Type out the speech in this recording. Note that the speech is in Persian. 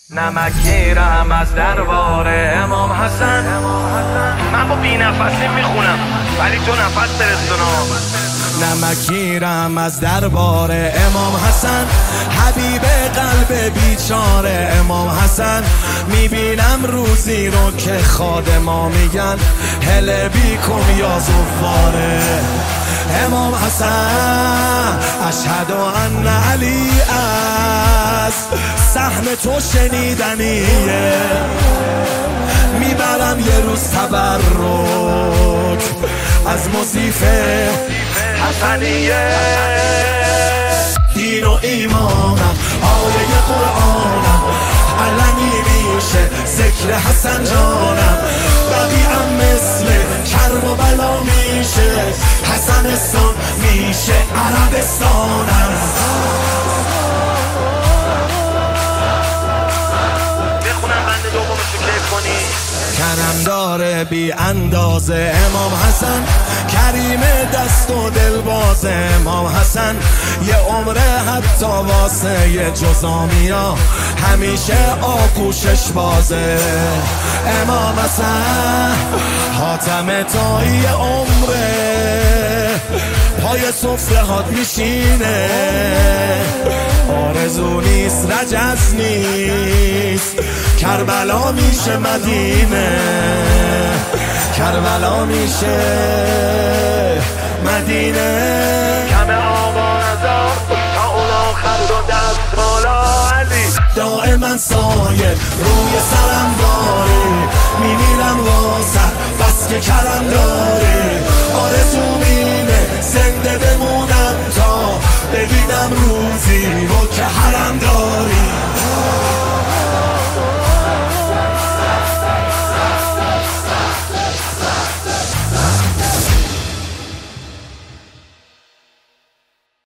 نمک گیرم از دربار امام حسن. من با بی نفسی میخونم ولی تو نفس برسونا. نمک گیرم از دربار امام حسن، حبیب قلب بیچاره امام حسن. میبینم روزی رو که خادما میگن هله بیکن یا زواره امام حسن. اشهد ان علی است سهم تو شنیدنیه، میبرم یه روز تبرک از موزیفه حسنیه. دین و ایمانم آیه قرآنم، علنی میشه ذکر حسن جانم. بقیهم مثل کرب و بلا میشه، حسنستان میشه عربستانم. بخونم بند دومشو کیف کنی. کرم داره بی اندازه امام حسن، کریم دست و دلباز امام حسن. یه عمره حتی واسه یه جزامیا همیشه آغوشش بازه امام حسن. حاتم تایی عمره پای سفره هات میشینه، آرزو نیست رجز نیست، کربلا میشه مدینه، کربلا میشه مدینه. کم آوازا تا اون آخر دو دست بالا علی، دائما سایه روی سرم داری، میمیرم واسه بس که کرم داری. آرزو مینه زنده بمونم تا ببینم روزی رو که حرم داری.